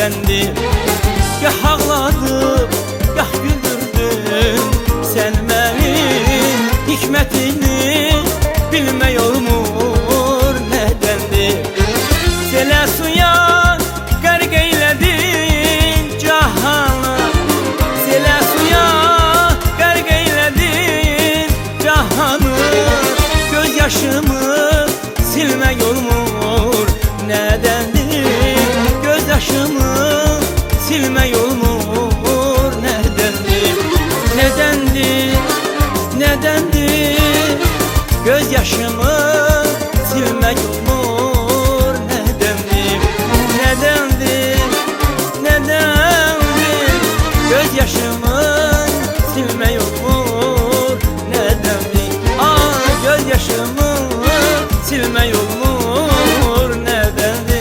nedendir? Gah ağladım, gah güldürdün. Sen benim hikmetini bilmey olmur nedendir? Sele suya qərq eyledin cahanı, sele suya qərq eyledin cahanı. Göz yaşımı silmək olmur nedendir? Göz yaşımı silmək olmur nedendir? Nedendir, nedendir? Göz yaşımı silmək olmur nedendir? Nedendir, nedendir? Göz yaşımı silmək olmur nedendir? Göz yaşımı silmək olmur nedendir?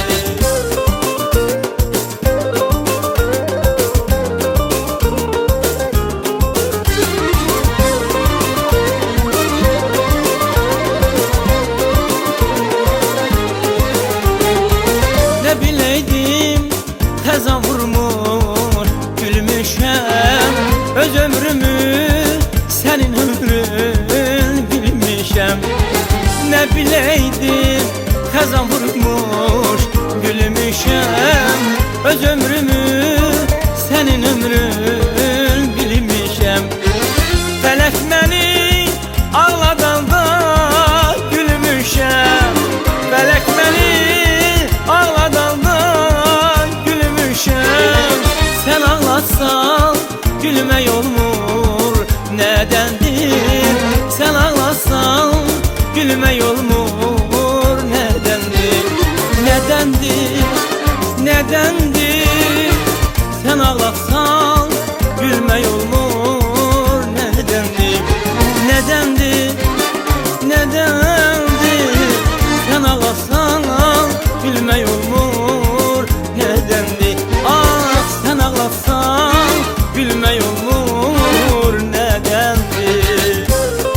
Ne bileydim təzan vurmur gülmüşəm, öz ömrümü sənin ömrün bilmişəm. Ne bileydim kazan vurmuş gülmüşəm, öz ömrümü senin ömrün bilmişəm. Felek beni ağladanda gülmüşəm, felek beni ağladanda gülmüşəm. Sen ağlatsan gülmək olmur nedendir? Sen ağlatsan gülmək olmur nedendir? Nedendir, nedendir? Sen ağlatsan gülmək olmur nedendir? Nedendir, nedendir? Sen ağlatsan gülmək olmur nedendir? Sen ağlatsan gülmək olmur nedendir?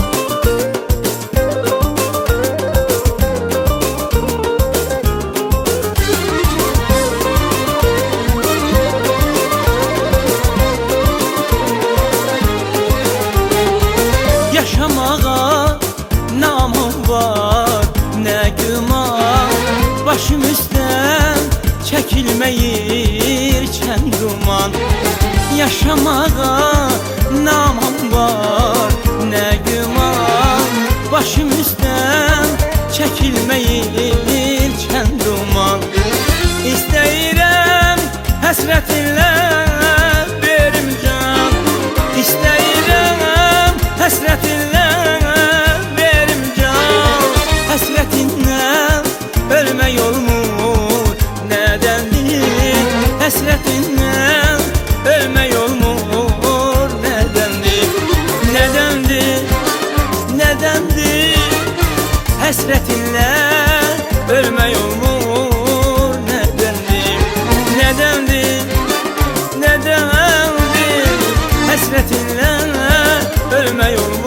Yaşamağa namım var, ne güman. Başım üstten çekilmeyir çen duman. Yaşamağa namım var, ne güman. Başım üstten çekilmeyir çen duman. İstəyirəm həsrətinlə verim can, İstəyirəm həsrətinlə verim can. Həsrətindən ölmək olmur nedendir? Həsrətindən ölmək olmur nedendir? Nedendir, nedendir? Həsrətinlə ölmək olmur nedendir? Nedendir, nedendir? Həsrətinlə ölmək olmur.